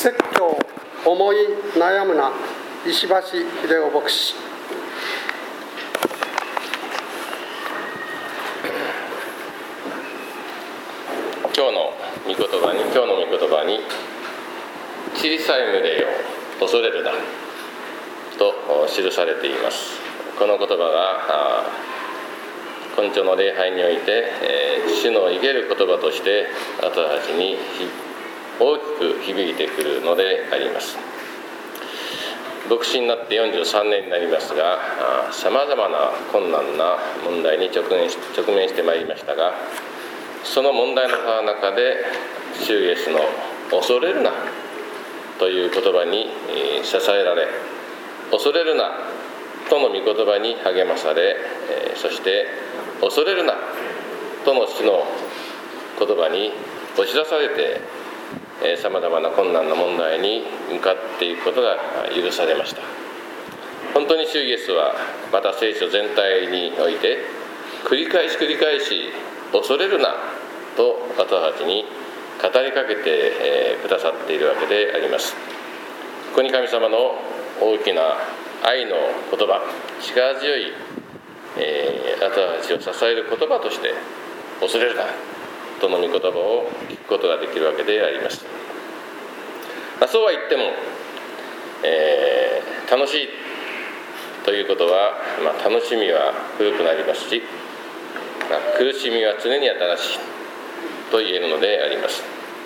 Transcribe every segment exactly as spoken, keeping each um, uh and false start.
説教思い悩むな、石橋秀夫牧師。 今日の御言葉に今日の御言葉に小さい群れよ恐れるなと記されています。この言葉が今朝の礼拝において、えー、主の生ける言葉として私たちに大きく響いてくるのであります。牧師になってよんじゅうさんねんになりますが、さまざまな困難な問題に直面し、直面してまいりましたが、その問題の中で主イエスの恐れるなという言葉に支えられ、恐れるなとの御言葉に励まされ、そして恐れるなとの主の言葉に押し出されて、さまざまな困難な問題に向かっていくことが許されました。本当に主イエスはまた聖書全体において繰り返し繰り返し恐れるなと私たちに語りかけてくださっているわけであります。ここに神様の大きな愛の言葉、力強い、えー、私たちを支える言葉として恐れるなとの御言葉を聞くことができるわけであります。まあ、そうは言っても、えー、楽しいということは、まあ、楽しみは古くなりますし、まあ、苦しみは常に新しいと言えるのであります。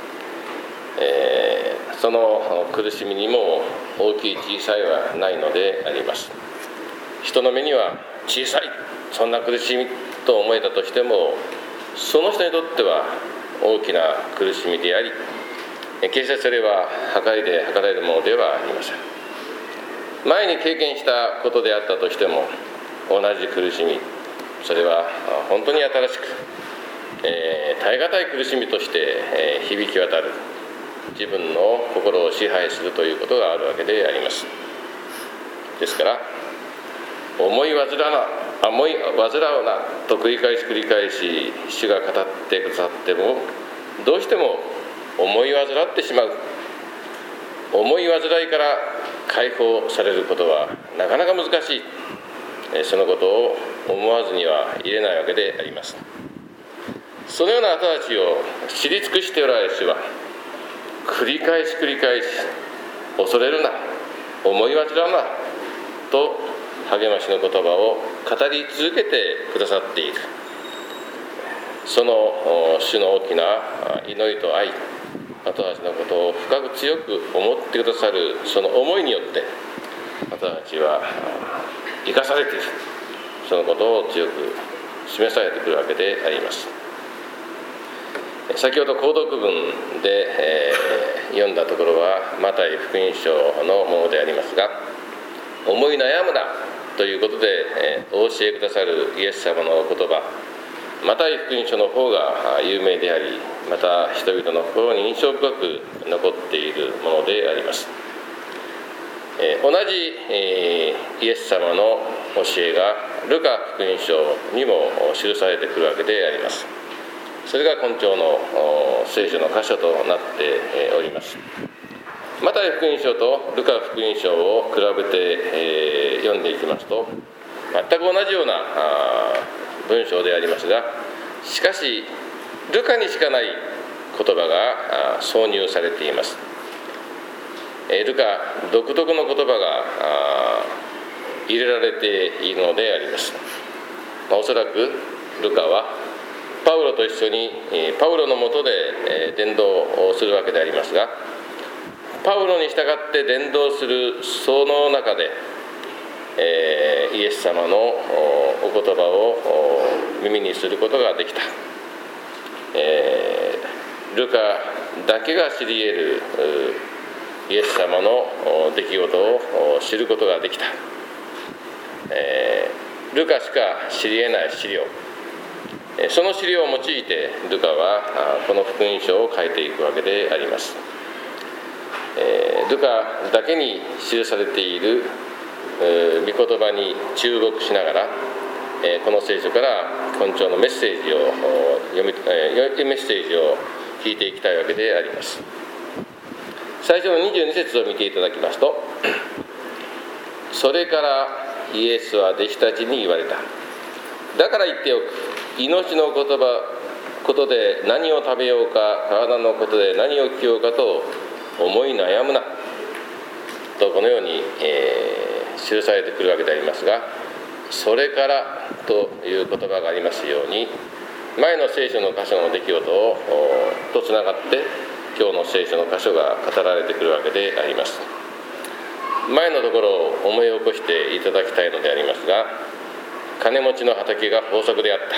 えー、その苦しみにも大きい小さいはないのであります。人の目には小さい、そんな苦しみと思えたとしても、その人にとっては大きな苦しみであり、決してそれは計りで計られるものではありません。前に経験したことであったとしても、同じ苦しみ、それは本当に新しく、えー、耐え難い苦しみとして、えー、響き渡る、自分の心を支配するということがあるわけであります。ですから思い煩うな思い煩うなと繰り返し繰り返し主が語ってくださっても、どうしても思い煩ってしまう。思い煩いから解放されることはなかなか難しい。そのことを思わずにはいれないわけであります。そのような私たちを知り尽くしておられる主は、繰り返し繰り返し恐れるな、思い煩うなと励ましの言葉を語り続けてくださっている。その主の大きな祈りと愛、私たちのことを深く強く思ってくださるその思いによって、私たちは生かされている。そのことを強く示されてくるわけであります。先ほど購読文で、えー、読んだところはマタイ福音書のものでありますが、思い悩むなということで、えー、お教えくださるイエス様の言葉、マタイ福音書の方が有名であり、また人々の心に印象深く残っているものであります。えー、同じ、えー、イエス様の教えがルカ福音書にも記されてくるわけであります。それが今朝の聖書の箇所となっております。マタイ福音書とルカ福音書を比べて読んでいきますと、全く同じような文章でありますが、しかしルカにしかない言葉が挿入されています。ルカ独特の言葉が入れられているのであります。おそらくルカはパウロと一緒にパウロの下で伝道をするわけでありますが、パウロに従って伝道するその中で、えー、イエス様のお言葉を耳にすることができた。えー、ルカだけが知り得るイエス様の出来事を知ることができた。えー、ルカしか知り得ない資料、その資料を用いてルカはこの福音書を書いていくわけであります。ルカだけに記されている御言葉に注目しながら、この聖書から今朝のメッセージを読みメッセージを聞いていきたいわけであります。 最初のにじゅうに節を見ていただきますと、それからイエスは弟子たちに言われた。だから言っておく。命の言葉ことで何を食べようか、体のことで何を着ようかと思い悩むなと、このように、えー、記されてくるわけでありますが、それからという言葉がありますように、前の聖書の箇所の出来事をとつながって今日の聖書の箇所が語られてくるわけであります。前のところを思い起こしていただきたいのでありますが、金持ちの畑が豊作であった。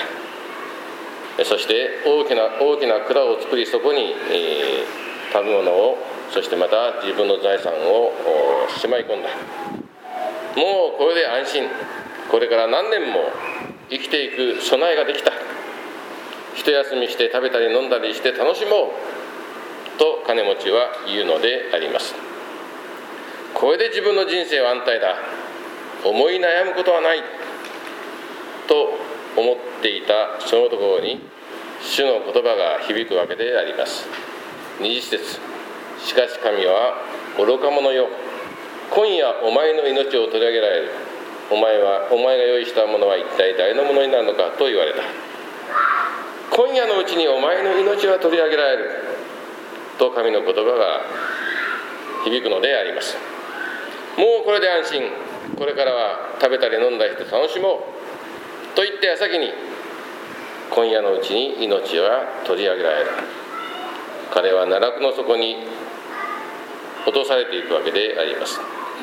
そして大きな大きな蔵を作り、そこに、えー、食べ物を、そしてまた自分の財産をしまい込んだ。もうこれで安心、これから何年も生きていく備えができた。一休みして食べたり飲んだりして楽しもうと金持ちは言うのであります。これで自分の人生は安泰だ、思い悩むことはないと思っていたそのところに、主の言葉が響くわけであります。にじゅっ節、しかし神は愚か者よ、今夜お前の命を取り上げられる。お前はお前が用意したものは一体誰のものになるのかと言われた。今夜のうちにお前の命は取り上げられると神の言葉が響くのであります。もうこれで安心、これからは食べたり飲んだりして楽しもうと言って矢先に、今夜のうちに命は取り上げられる。彼は奈落の底に落とされていくわけであります。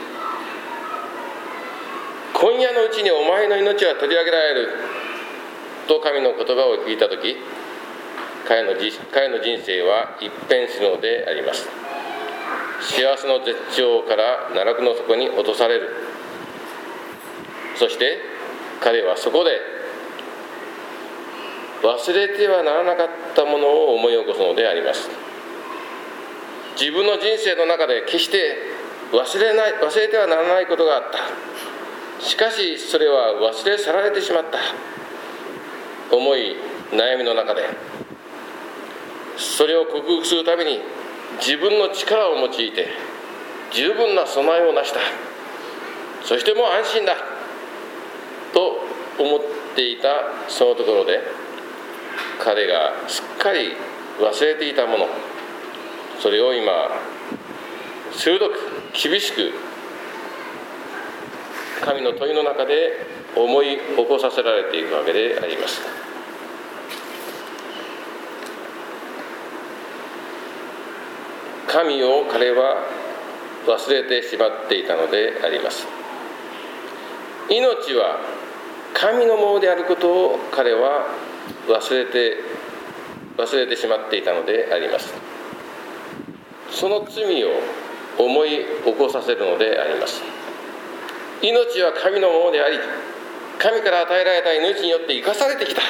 今夜のうちにお前の命は取り上げられると神の言葉を聞いたとき、彼の彼の人生は一変するのであります。幸せの絶頂から奈落の底に落とされる。そして彼はそこで忘れてはならなかったものを思い起こすのであります。自分の人生の中で決して忘れない、忘れてはならないことがあった。しかしそれは忘れ去られてしまった。思い悩みの中で、それを克服するために自分の力を用いて十分な備えをなした。そしてもう安心だと思っていたそのところで、彼がすっかり忘れていたもの、それを今鋭く厳しく神の問いの中で思い起こさせられていくわけであります。神を彼は忘れてしまっていたのであります。命は神のものであることを彼は忘れて忘れてしまっていたのであります。その罪を思い起こさせるのであります。命は神のものであり、神から与えられた命によって生かされてきた。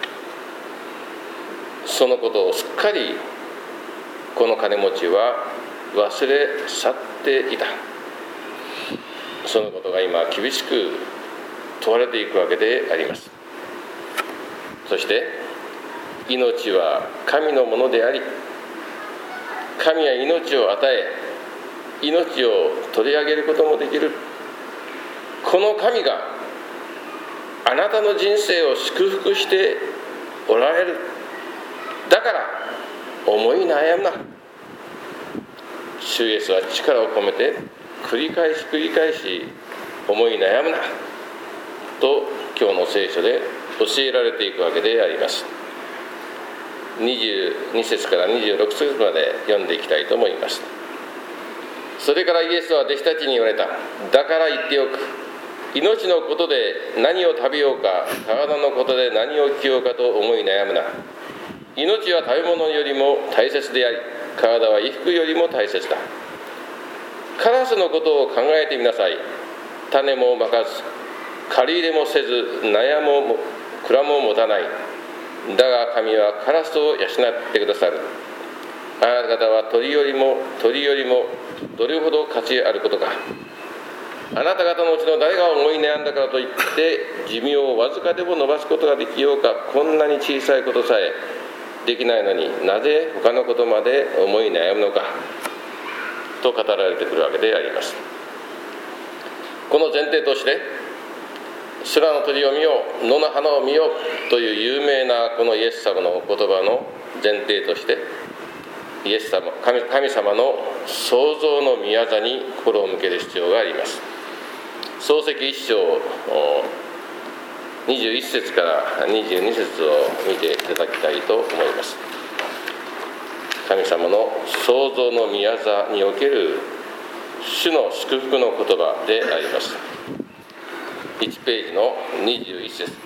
そのことをすっかりこの金持ちは忘れ去っていた。そのことが今厳しく問われていくわけであります。そして命は神のものであり、神は命を与え、命を取り上げることもできる。この神があなたの人生を祝福しておられる。だから思い悩むな。主イエスは力を込めて繰り返し繰り返し思い悩むなと今日の聖書で教えられていくわけであります。にじゅうに節からにじゅうろく節まで読んでいきたいと思います。それからイエスは弟子たちに言われた。だから言っておく。命のことで何を食べようか、体のことで何を着ようかと思い悩むな。命は食べ物よりも大切であり、体は衣服よりも大切だ。カラスのことを考えてみなさい。種もまかず、借り入れもせず、納屋も蔵も持たない。だが神はカラスを養ってくださる。あなた方は鳥よりも鳥よりもどれほど価値あることか。あなた方のうちの誰が思い悩んだからといって寿命をわずかでも伸ばすことができようか。こんなに小さいことさえできないのに、なぜ他のことまで思い悩むのかと語られてくるわけであります。この前提として、空の鳥を見よ、野の花を見よという有名なこのイエス様の言葉の前提として、イエス様、神、神様の創造の宮座に心を向ける必要があります。創世記一章にじゅういち節からにじゅうに節を見ていただきたいと思います。神様の創造の宮座における主の祝福の言葉であります。いちページのにじゅういち節。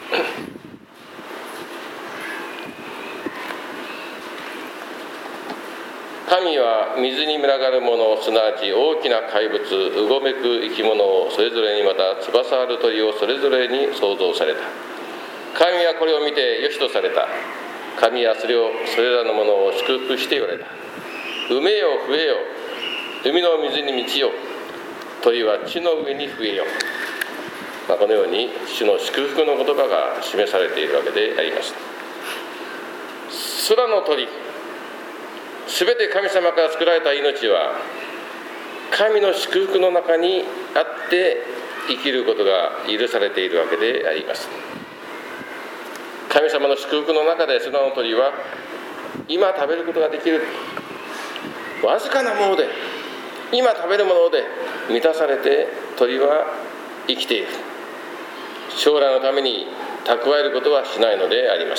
神は水に群がるもの、すなわち大きな怪物、うごめく生き物をそれぞれに、また翼ある鳥をそれぞれに創造された。神はこれを見てよしとされた。神はそれをそれらのものを祝福して言われた。埋めよ増えよ、海の水に満ちよ、鳥は地の上に増えよ。まあ、このように主の祝福の言葉が示されているわけであります。空の鳥、すべて神様から作られた命は神の祝福の中にあって生きることが許されているわけであります。神様の祝福の中で空の鳥は今食べることができるわずかなもので、今食べるもので満たされて鳥は生きている。将来のために蓄えることはしないのであります。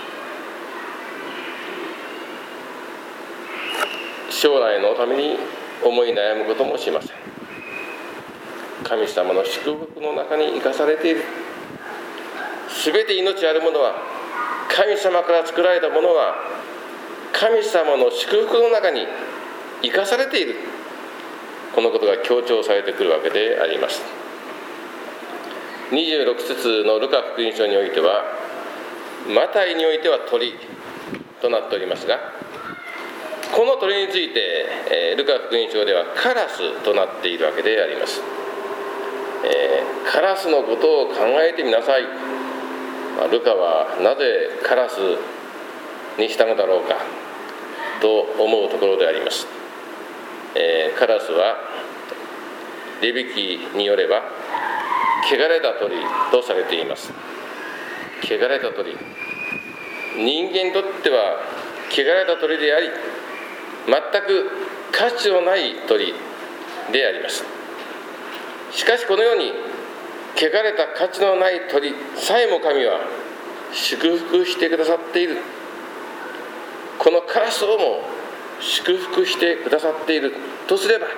将来のために思い悩むこともしません。神様の祝福の中に生かされている。すべて命あるものは、神様から作られたものは神様の祝福の中に生かされている。このことが強調されてくるわけであります。にじゅうろく節のルカ福音書においては、マタイにおいては鳥となっておりますが、この鳥について、えー、ルカ福音書ではカラスとなっているわけであります。えー、カラスのことを考えてみなさい。まあ、ルカはなぜカラスにしたのだろうかと思うところであります。えー、カラスはレビ記によれば汚れた鳥とされています。汚れた鳥、人間にとっては汚れた鳥であり、全く価値のない鳥であります。しかしこのように汚れた価値のない鳥さえも神は祝福してくださっている。このカラスをも祝福してくださっているとすれば、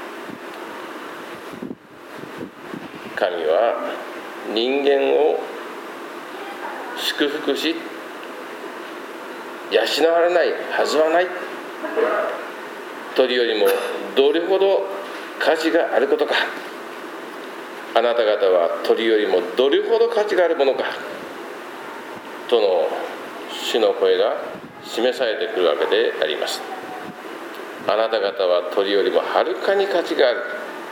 神は人間を祝福し養われないはずはない。鳥よりもどれほど価値があることか、あなた方は鳥よりもどれほど価値があるものかとの主の声が示されてくるわけであります。あなた方は鳥よりもはるかに価値がある。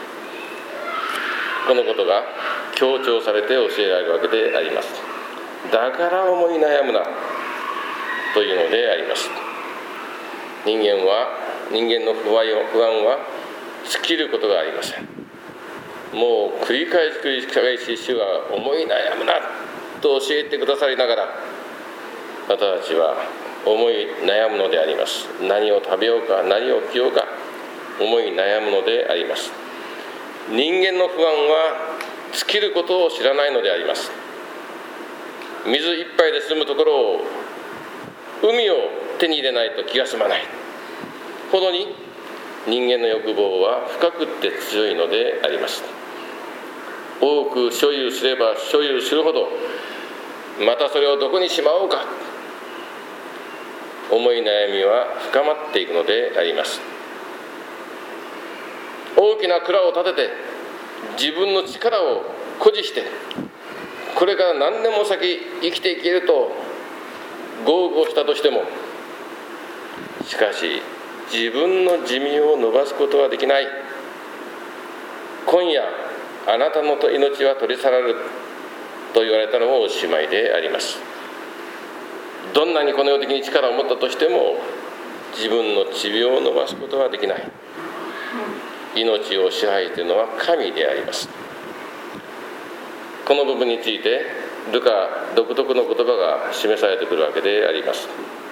このことが強調されて教えられるわけであります。だから思い悩むなというのであります。人間は人間の不安は尽きることがありません。もう繰り返し繰り返し主は思い悩むなと教えてくださりながら、私たちは思い悩むのであります。何を食べようか、何を着ようか、思い悩むのであります。人間の不安は尽きることを知らないのであります。水一杯で済むところを海を手に入れないと気が済まないほどに、人間の欲望は深くって強いのであります。多く所有すれば所有するほど、またそれをどこにしまおうか、思い悩みは深まっていくのであります。大きな蔵を建てて自分の力を誇示して、これから何年も先生きていけると豪語したとしても、しかし自分の寿命を延ばすことはできない。今夜あなたの命は取り去られると言われたのもおしまいであります。どんなにこの世的に力を持ったとしても、自分の寿命を延ばすことはできない。 命を支配しているのは神であります。この部分についてルカ独特の言葉が示されてくるわけであります。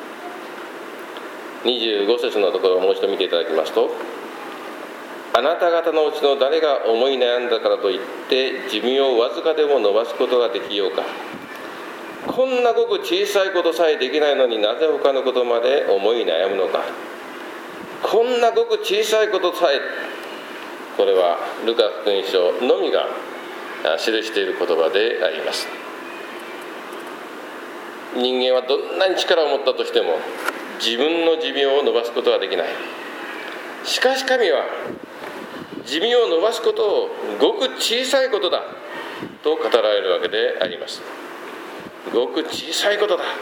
にじゅうご節のところをもう一度見ていただきますと、あなた方のうちの誰が思い悩んだからといって寿命をわずかでも伸ばすことができようか。こんなごく小さいことさえできないのになぜ他のことまで思い悩むのか。こんなごく小さいことさえ、これはルカ福音書のみが記している言葉であります。人間はどんなに力を持ったとしても自分の寿命を伸ばすことはできない。しかし神は寿命を伸ばすことをごく小さいことだと語られるわけであります。ごく小さいことだ、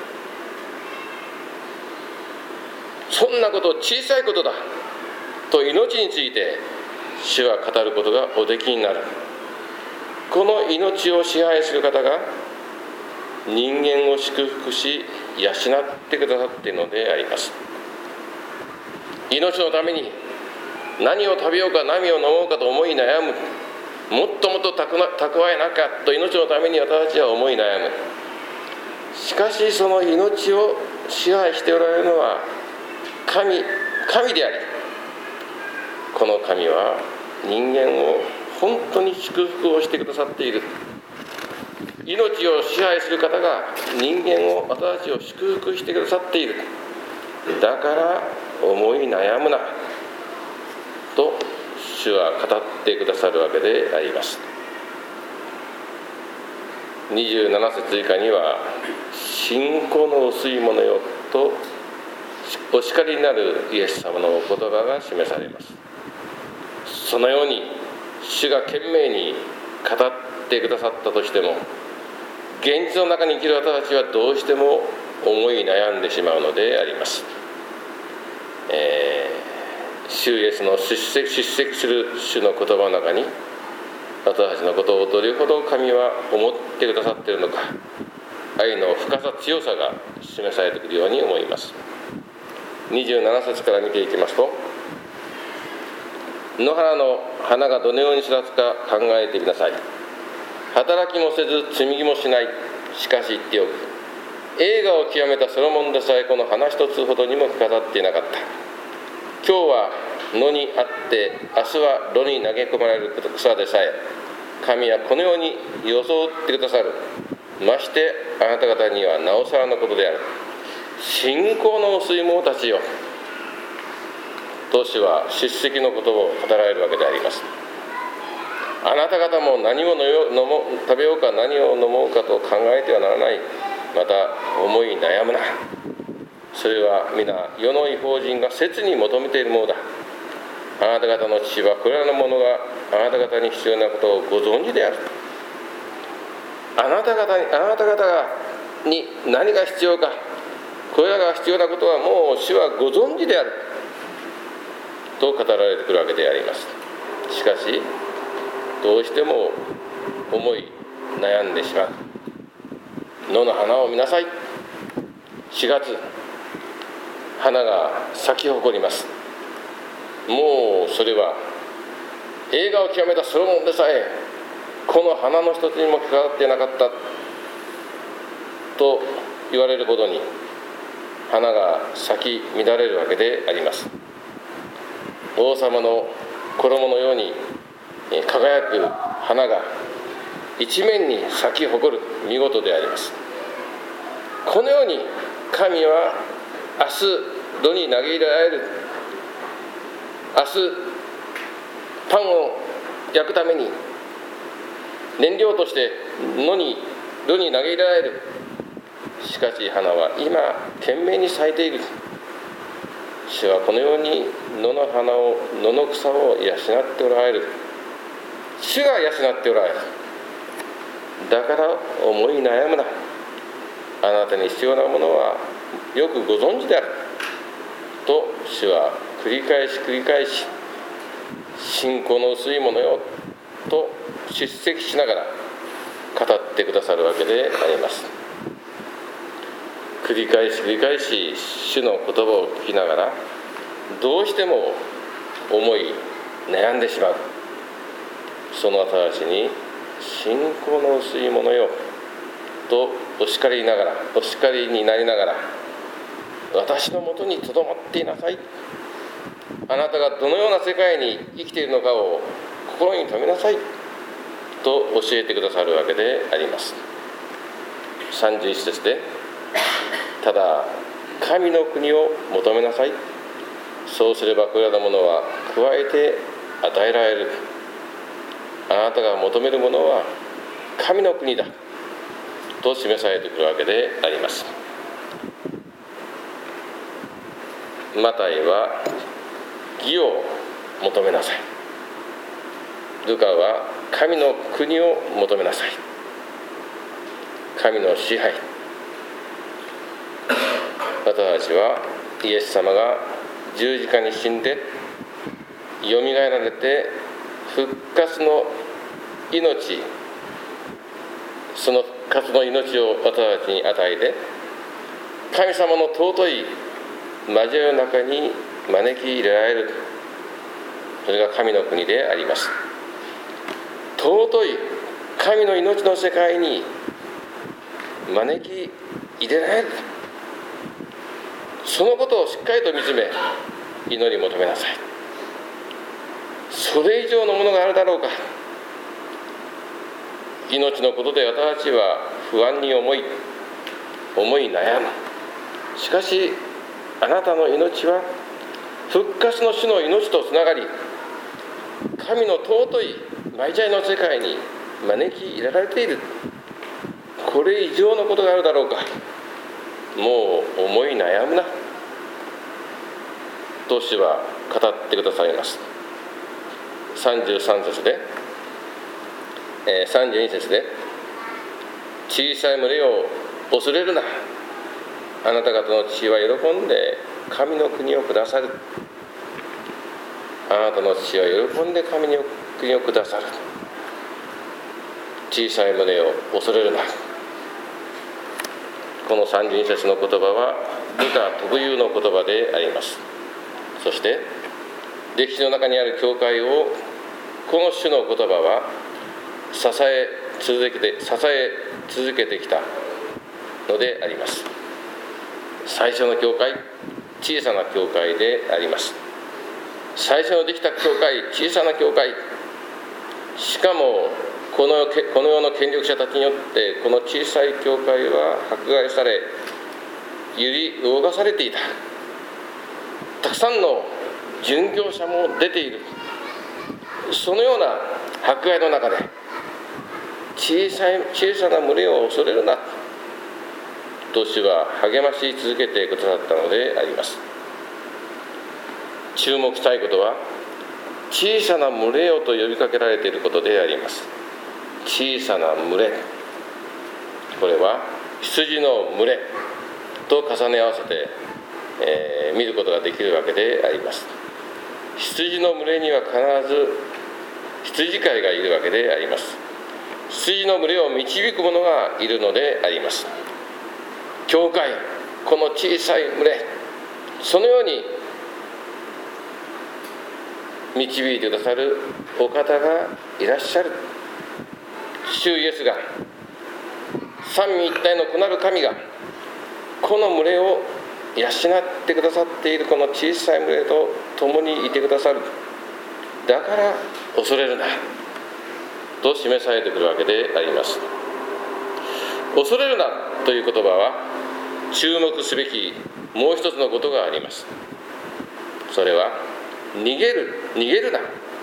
そんなこと小さいことだと命について主は語ることがおできになる。この命を支配する方が人間を祝福し養ってくださっているのであります。命のために何を食べようか何を飲もうかと思い悩む、もっともっと蓄えなきゃと命のために私たちは思い悩む。しかしその命を支配しておられるのは神、神であり、この神は人間を本当に祝福をしてくださっている。命を支配する方が人間を、私たちを祝福してくださっている。だから思い悩むなと主は語ってくださるわけであります。にじゅうなな節以下には、信仰の薄いものよとお叱りになるイエス様のお言葉が示されます。そのように主が懸命に語ってくださったとしても、現実の中に生きる私たちはどうしても思い悩んでしまうのであります。えー、主イエスの出席、出席する主の言葉の中に、私たちのことをどれほど神は思ってくださっているのか、愛の深さ強さが示されてくるように思います。にじゅうなな節から見ていきますと、野原の花がどのように育つか考えてみなさい。働きもせず積み木もしない。しかし言っておく、栄華を極めたソロモンでさえこの花一つほどにも着飾っていなかった。今日は野にあって明日は炉に投げ込まれる草でさえ神はこのように装ってくださる。ましてあなた方にはなおさらのことである。信仰の薄い者たちよと主は叱責のことを語られるわけであります。あなた方も何を飲も食べようか何を飲もうかと考えてはならない。また思い悩むな。それは皆世の異邦人が切に求めているものだ。あなた方の父はこれらのものがあなた方に必要なことをご存知である。あなた方にあなた方に何が必要か、これらが必要なことはもう主はご存知であると語られてくるわけであります。しかしどうしても思い悩んでしまう。野の花を見なさい。しがつ花が咲き誇ります。もうそれは栄華を極めたソロモンでさえこの花の一つにも関わっていなかったと言われるほどに花が咲き乱れるわけであります。王様の衣のように輝く花が一面に咲き誇る見事であります。このように神は明日炉に投げ入れられる、明日パンを焼くために燃料として野に炉に投げ入れられる。しかし花は今懸命に咲いている。主はこのように野の花を野の草を養っておられる。主が養っておられる。だから思い悩むな。あなたに必要なものはよくご存知であると主は繰り返し繰り返し、信仰の薄いものよと叱責しながら語ってくださるわけであります。繰り返し繰り返し主の言葉を聞きながら、どうしても思い悩んでしまう。その私たちに信仰の薄いものよとお叱りながらお叱りになりながら、私のもとにとどまっていなさい、あなたがどのような世界に生きているのかを心に留めなさいと教えてくださるわけであります。さんじゅういち節で、ただ神の国を求めなさい、そうすればこれらのものは加えて与えられる。あなたが求めるものは神の国だと示されてくるわけであります。マタイは義を求めなさい、ルカは神の国を求めなさい、神の支配。私たちはイエス様が十字架に死んでよみがえられて復活の命、その復活の命を私たちに与えて、神様の尊い交わりの中に招き入れられる。それが神の国であります。尊い神の命の世界に招き入れられる。そのことをしっかりと見つめ、祈り求めなさい。それ以上のものがあるだろうか。命のことで私たちは不安に思い思い悩む。しかしあなたの命は復活の主の命とつながり、神の尊いマイジャイの世界に招き入れられている。これ以上のことがあるだろうか。もう思い悩むなと主は語ってくださいます。さんじゅうさん節で、えー、さんじゅうに節で、小さい群れを恐れるな、あなた方の父は喜んで神の国をくださる。あなたの父は喜んで神の国をくださる。小さい群れを恐れるな。このさんじゅうに節の言葉はルカ特有の言葉であります。そして歴史の中にある教会をこの種の言葉は支え続けて支え続けてきたのであります。最初の教会、小さな教会であります。最初のできた教会、小さな教会、しかもこの、この世の権力者たちによってこの小さい教会は迫害され、揺り動かされていた。たくさんの殉教者も出ている。そのような迫害の中で小さい小さな群れを恐れるなと主は励まし続けてくださったのであります。注目したいことは、小さな群れよと呼びかけられていることであります。小さな群れ、これは羊の群れと重ね合わせて、えー、見ることができるわけであります。羊の群れには必ず羊飼いがいるわけであります。羊の群れを導く者がいるのであります。教会、この小さい群れ、そのように導いてくださるお方がいらっしゃる。主イエスが、三位一体の子なる神がこの群れを養ってくださっているこの小さい群れと共にいてくださる。だから恐れるなと示されてくるわけであります。恐れるなという言葉は注目すべきもう一つのことがあります。それは逃げる、逃げるな。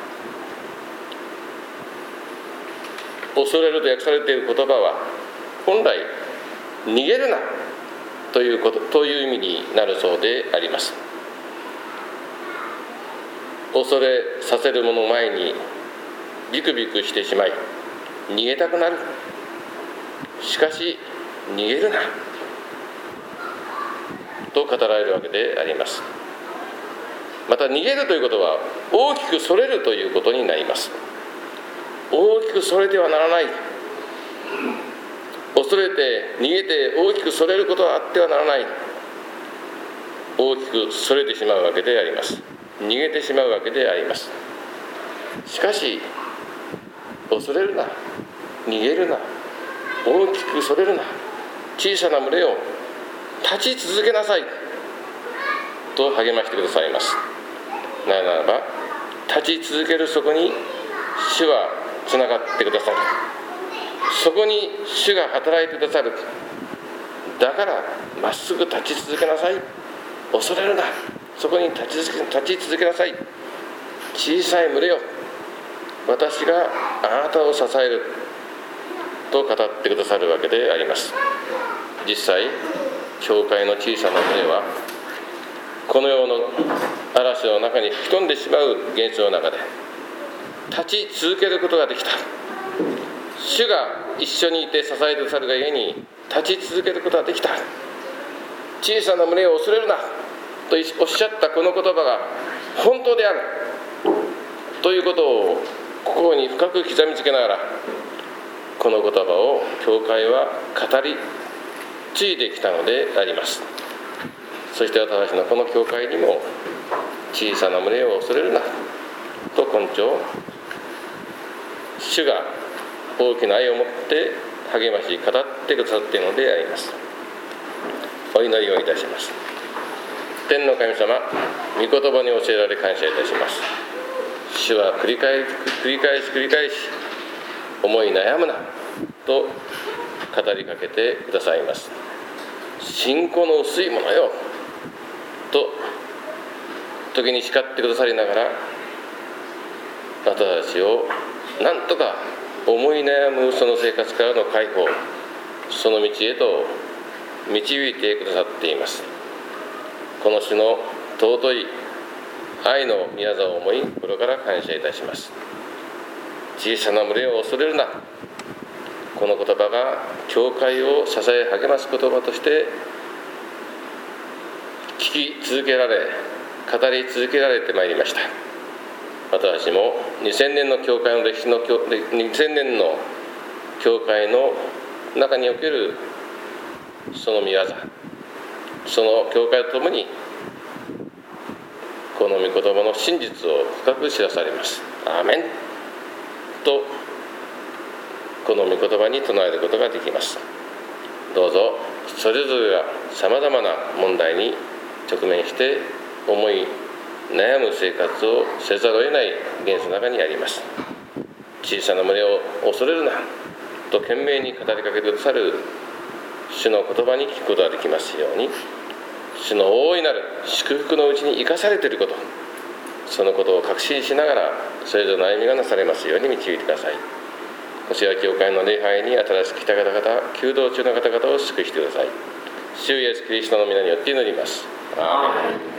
恐れると訳されている言葉は本来逃げるなということという意味になるそうであります。恐れさせる者の前にビクビクしてしまい逃げたくなる。しかし逃げるなと語られるわけであります。また逃げるということは大きくそれるということになります。大きくそれてはならない。恐れて逃げて大きくそれることはあってはならない。大きくそれてしまうわけであります。逃げてしまうわけであります。 しかし恐れるな、逃げるな、大きくそれるな、小さな群れを立ち続けなさいと励ましてくださいます。なぜならば、立ち続けるそこに主はつながってくださる。そこに主が働いてくださる。だからまっすぐ立ち続けなさい。恐れるな。そこに立ち続け、立ち続けなさい。小さい群れよ、私があなたを支えると語ってくださるわけであります。実際、教会の小さな群れはこの世の嵐の中に吹き飛んでしまう現象の中で立ち続けることができた。主が一緒にいて支えてくださるがゆえに立ち続けることができた。小さな群れを恐れるなとおっしゃったこの言葉が本当であるということを心に深く刻みつけながら、この言葉を教会は語り継いできたのであります。そして私たちのこの教会にも、小さな群れを恐れるなと根性、主が大きな愛を持って励まし語ってくださっているのであります。お祈りをいたします。天の神様、御言葉に教えられ感謝いたします。主は繰り返し繰り返し繰り返し思い悩むなと語りかけてくださいます。信仰の薄いものよと時に叱ってくださりながら、私たちをなんとか思い悩むその生活からの解放、その道へと導いてくださっています。この主の尊い愛の御業を思い、心から感謝いたします。小さな群れを恐れるな、この言葉が教会を支え励ます言葉として聞き続けられ、語り続けられてまいりました。私もにせんねんの教会の歴史のにせんねんの教会の中におけるその御業、その教会とともにこの御言葉の真実を深く知らされます。アーメンとこの御言葉に唱えることができます。どうぞそれぞれがさまざまな問題に直面して思い悩む生活をせざるを得ない現実の中にあります。小さな群れを恐れるなと懸命に語りかけてくださる主の言葉に聞くことができますように、主の大いなる祝福のうちに生かされていること、そのことを確信しながらそれぞれの歩みがなされますように導いてください。星谷教会の礼拝に新しく来た方々、求道中の方々を救いしてください。主イエスキリストの皆によって祈ります。アーメン。